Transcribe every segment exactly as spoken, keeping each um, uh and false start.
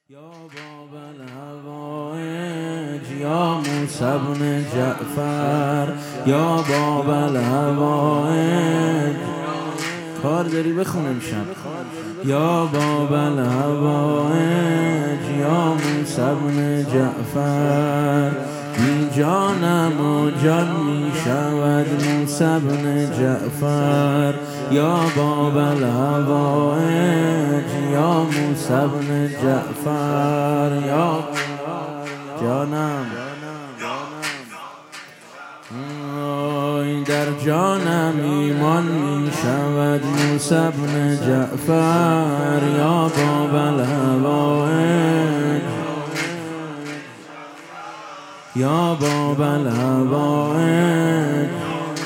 یا باب الهوائج یا موسی بن جعفر، یا باب الهوائج. کار داری بخون امشب. یا باب الهوائج یا موسی بن جعفر، بی جانم و جان می شود موسی بن جعفر. یا باب الهوائج یا موسی بن جعفر، یا جانم در جانم ایمان می شود موسی بن جعفر. یا باب الهوائج یا باب الهوائج.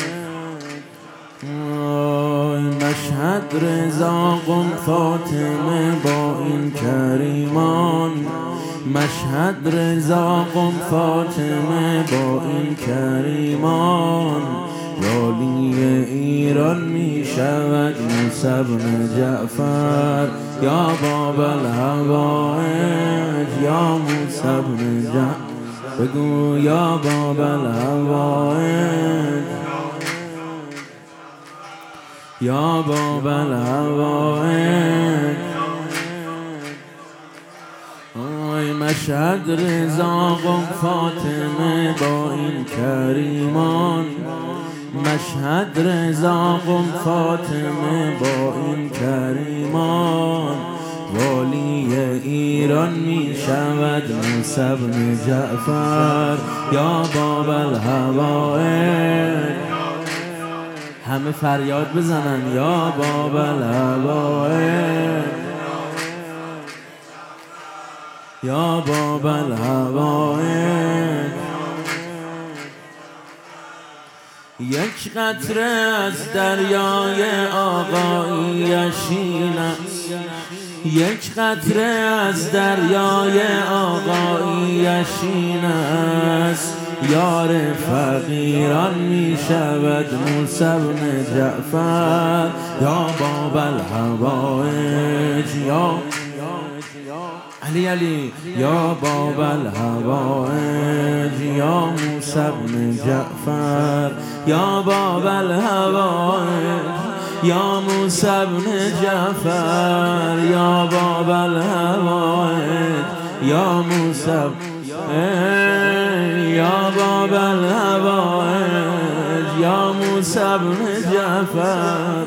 مشهد رضا قم فاطمه با این کریمان، مشهد رضا قم فاطمه با این کریمان. والی ایران می شود موسی بن جعفر. یا باب الهوائج یا موسی بن جعفر، بگو یا باب الهوائج یا باب الهوائج. مشهد رضا قم فاطمه با این کریمان، مشهد رضا قم فاطمه با این کریمان. والی ایران می شود موسی بن جعفر. یا باب الهوائج، همه فریاد بزنن یا باب الهوائج یا باب الهوائج. یک قطره از دریای آقایشین است، یک قطره از دریای آقایشین است. یار فقیران می شود موسی بن جعفر. یا باب الهوائج یا علی علی یا باب الهوائج یا موسی بن جعفر. یا باب الهوائج یا موسی بن جعفر. یا باب الهوائج یا موسی، یا باب الهوائج یا موسی بن جعفر.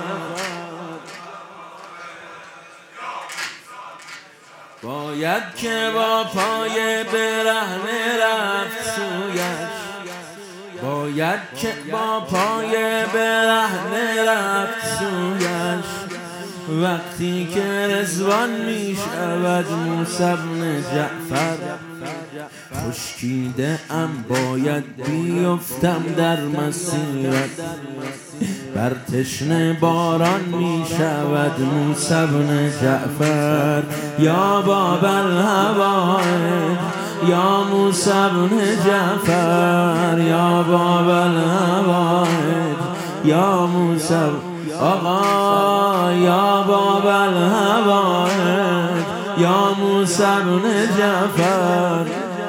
باید که با پای برهنه رفت سویش، باید که با پای برهنه رفت سویش. وقتی که رضوان می شود موسی بن جعفر. خشکیده ام باید بیفتم در مسیرت، بر تشنه باران می شود موسی بن جعفر. یا باب الهوائج یا موسی بن جعفر. یا باب الهوائج یا موسی، آقا یا باب الهوائج یا موسی بن جعفر.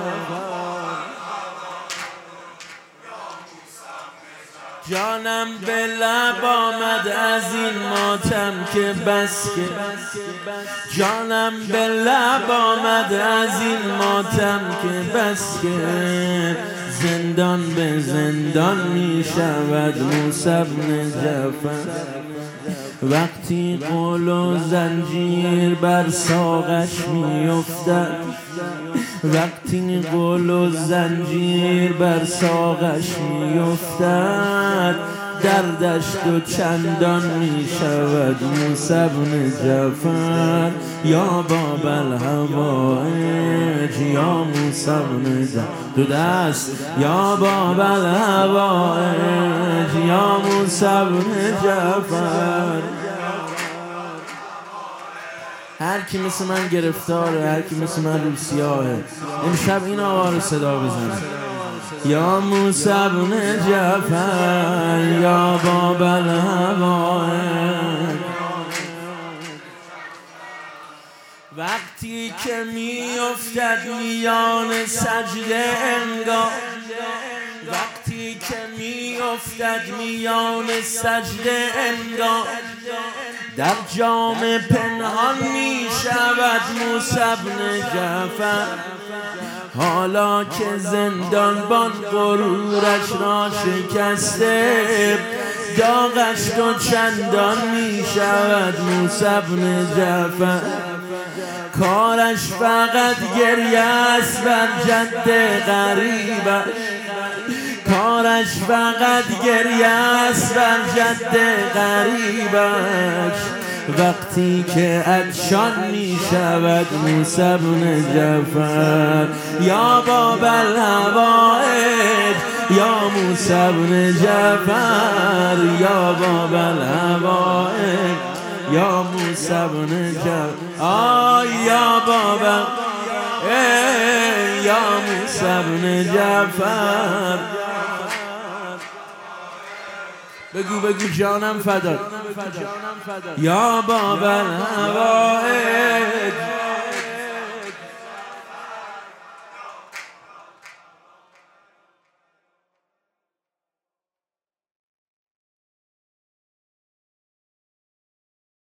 جانم به لب آمد از این ماتم که بس که، جانم به لب آمد از این ماتم که بس که. زندان به زندان می شود موسی بن جعفر. وقتی قل و زنجیر بر ساقش می افتد، وقتی قل و زنجیر بر ساقش می افتد. دردش دو چندان می شود موسی بن جعفر. یا باب الهوائج یا موسی بن جعفر، دو دست یا باب الهوائج یا موسی بن جعفر. هر کی مثل من گرفتاره، هر کی مثل من رو سیاهه، امشب این آقا رو صدا بزنه. یا موسی بن جعفر یا باب الهوائج. وقت وقتی که میافتد میان سجده انگار، وقتی که میافتد میان سجده انگار، در جام پنهان می شود موسی بن جعفر. حالا که زندانبان غرورش را شکسته، داغش دو چندان می شود موسی بن جعفر. کارش فقط گریه است بر جد غریبش، کارش فقط گریه است بر جد غریبش. وقتی که عطشان می شود موسی بن جعفر، یا باب الهوائج یا موسی بن جعفر، یا باب الهوائج یا موسی بن جعفر، آی یا باب یا موسی بن جعفر. بگو بگو جانم فدا، یا باب الهوا